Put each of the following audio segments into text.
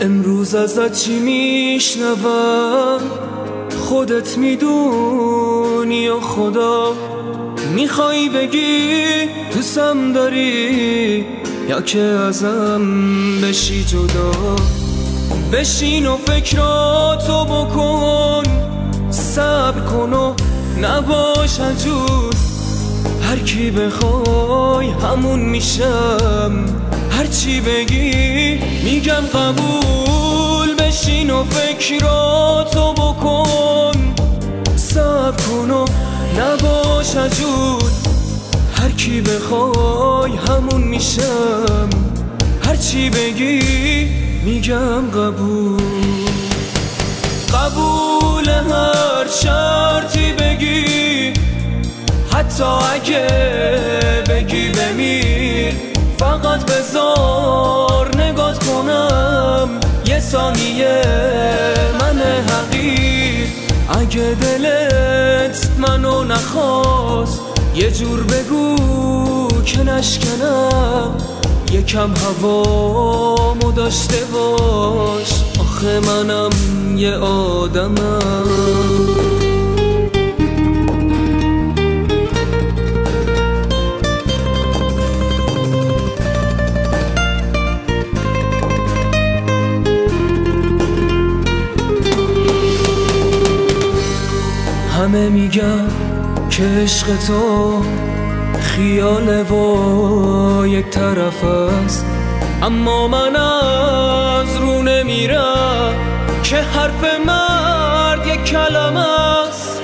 امروز ازت چی میشنوم خودت میدونی و خدا میخوای بگی دوستم داری یا که ازم بشی جدا. بشین و فکراتو بکن، صبر کن و نباش عجول. هر کی بخوای همون میشم، هر چی بگی میگم قبول. بشین و فکراتو بکن، صبر کن و نباش عجول. هر کی بخوای همون میشم، هر چی بگی میگم قبول. قبول هر شرطی بگی، حتی اگه بگی بمیر. فقط بذار نگات کنم یه ثانیه من حقیر. اگه دلت منو نخواست یه جور بگو که نشکنم. یکم هوامو داشته باش، آخه منم یه آدمم. همه میگن که عشق تو خیاله و یک طرف است، اما من از رو نمیرم که حرف مرد یک کلمه است.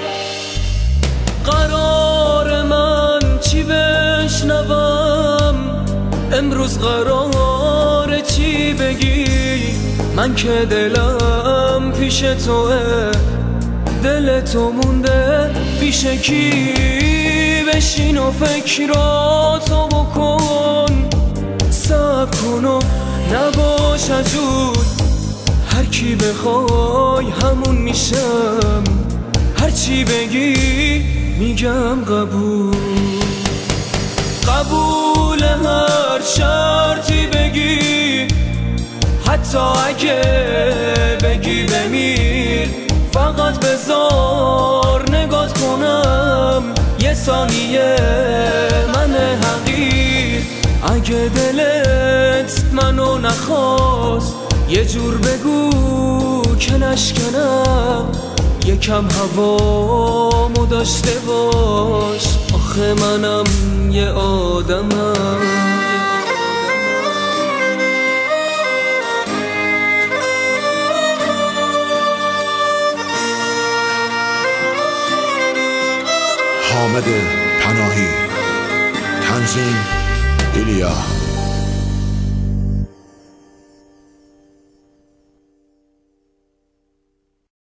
قرار من چی بشنوم امروز؟ قرار چی بگی؟ من که دلم پیش توه، دل تو مونده پیش کی؟ بشین و فکراتو بکن، صبر کن و نباش عجول. هر کی بخوای همون میشم، هر چی بگی میگم قبول. قبول هر شرطی بگی، حتی اگه بگی بمیر. فقط بذار نگات کنم یه ثانیه من حقیر. اگه دلت منو نخواست یه جور بگو که نشکنم. یکم هوامو داشته باش، آخه منم یه آدمم. حامد پناهی، تنظیم ایلیا.